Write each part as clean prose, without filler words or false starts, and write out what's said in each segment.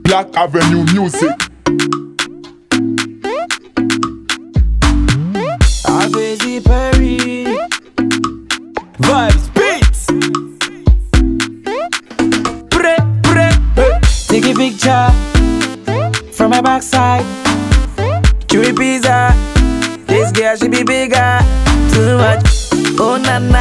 Black Avenue Music. Crazy Perry Vibes Beats. Take a picture from my backside. Chewy pizza. This girl should be bigger. Too much. Oh nana.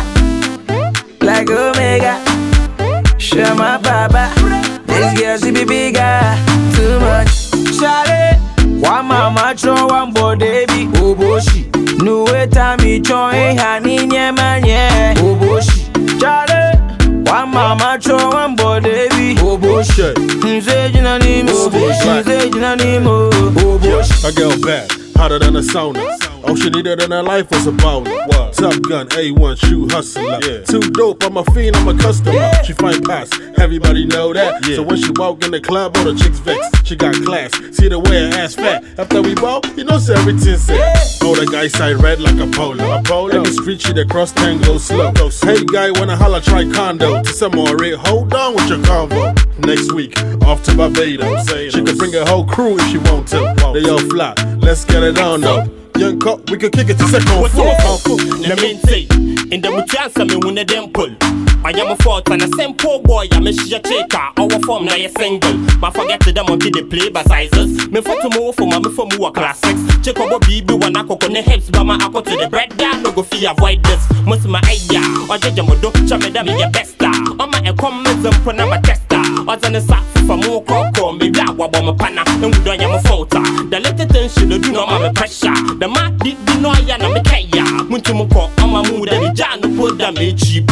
Like Omega. Show my papa. This girl should be bigger. Too much. Charlie. One mama throw one body be oboshi. No way time me join honey manye oboshi. Charlie. One mama throw one body be oboshi. Say jinanimo. Say jinanimo. Oboshi. A girl bad, hotter than a sauna. All she needed in her life was a baller. Top Gun, A1, shoe hustler. Too dope, I'm a fiend, I'm a customer. She find pass, everybody know that. So when she walk in the club, all the chicks vex. She got class, see the way her ass fat. After we walk, you know, so everything set. Oh, the guy side red like a polo. In the street, she the cross tango slow. Hey, guy, wanna holla, try condo. To some more rate, hold on with your convo. Next week, off to Barbados. She could bring a whole crew if she want to. They all fly, let's get it on though. Young cop, we could kick it to second floor. Let me say, in the mutanza, me win a dimple. I am a fault and a simple boy. I'm a shit checker. Our form now a single. But forget the them until they play by sizes. Me for to move for my for more classics. Check over BB when I cook on the hips. But my I to the bread down. No go fee avoid this. Most my idea. Or judge my do. Chame them your best star. On my comments and put on my tester. Or on the sack for more cocoa. Maybe I want my panna. And we don't have a photo. The little thing she do not have a pressure. The man did no ya na me kaya. Muntumuko on my mood and the jan put them cheap.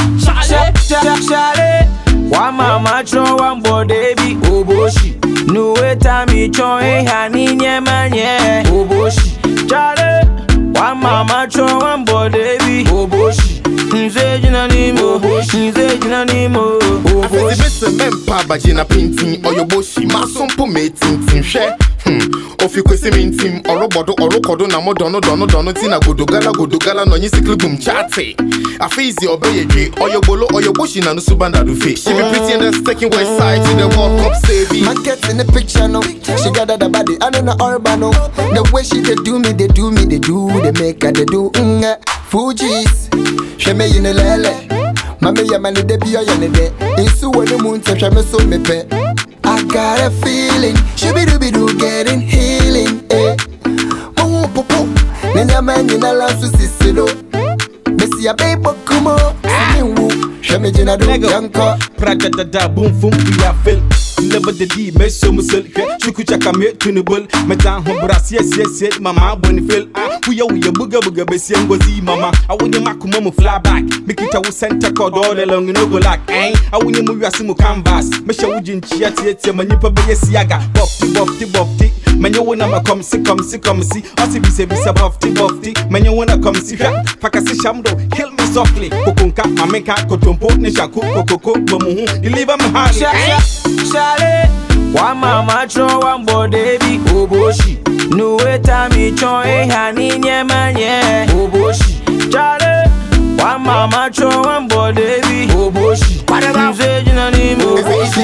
Charlie, one mama throw one body be oboshi. No way time me join honey manye oboshi. Charlie, one mama throw one body be oboshi. Say jinanimo, say jinanimo. After the mempa bajina painting or your boshi, my son po mating share. Of you question team or robodo or rokodo na modono dono tina godogala no nyisikli boom chate. A face obey or your bolo or your bushi na no subanda do face. She be pretty and that's taking west side to the World Cup saving. Man gets in the picture no. She got the body I don't know urbano. The way she they do me, they make her they do Fuji's. She me in the lele. Mama ya mani de biya ya ne de. Insu when the moon touch me so me pe. I got a feeling, shibidoo getting healing, eh. Mo popo, nenya man in a lansu sisido. Messi a baby kumo, simiwu. Shame jina do yanko. Prada da boom boom we are filled. Never the D, me so muscle. Chukuchaka me tunable. Metan hobras yes, mama when feel. We are booga bessi and gozi mama. I want you makumo fly back. Make it a center cord all along no go like eh. I want you move your simu canvas. Mesha wujin chia manipa be siaga. Bofty. Man you wanna come see. Also be say bofty. Man you wanna come see. Fakasi shamdo, kill me softly. Kokunka, mameka, kotompo, nishaku, koko, bomu. Deliver me hard. Charlie, one mama throw one body be oboshi. No way time me join honey manye oboshi. Charlie, one mama throw one body be oboshi. Say jinanimo.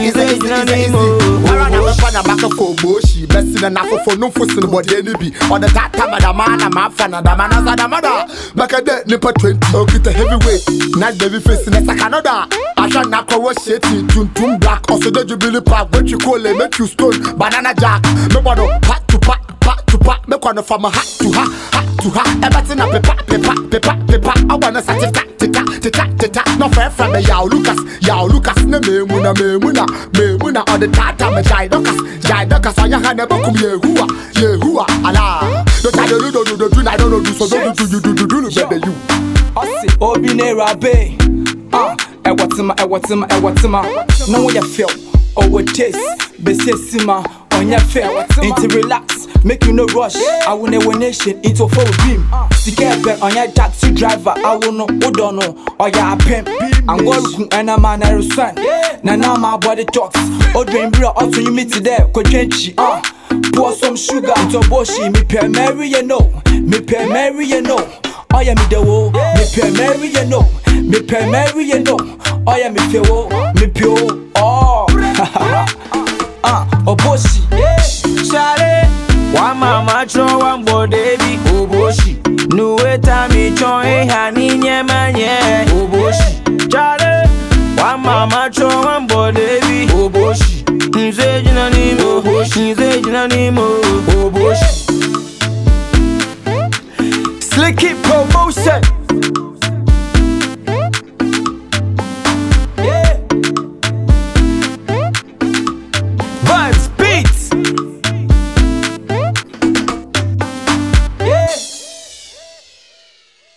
I'm back of Boshi, best in an apple for no fussing body any be. Or the tata madamana, mafana, damana, damada. Back at that nipper 20, okay, the heavyweight. Not baby face in a Canada. I shall not cover shit, Tuntum black, also the Jubilee Park, what you call it, make you stone, banana jack. Me bottle, pat to pat, make one from a hat to hat. Everything up, paper. I wanna say tita. No fair from the Yao Lucas, no memuna, or the tata, me jai docas, on your hand, about Yehua, Allah. Don't I don't do, so don't do you better you. Obinera Bay. Ewatima. No way you feel. Oh, it is. Besesima on your fair. Into relax, make you no rush. I will never nation into full beam. Together on your taxi driver, I will know who don't know. Or your pimp. I'm working and I'm an son. Now my body talks. Oh, dream bro, also you meet today. Kojenchi, pour some sugar into Boshi. Me pay Mary, you know. Oh, yeah, me the wo. Me pay Mary, you know. Oh, yeah, me pay wo. Oh, Boshi. choi hani nyemanye Oboshi Chale Wa mama cho one body Oboshi Nze jina nimo Oboshi Nze jina nimo Oboshi Slicky promotion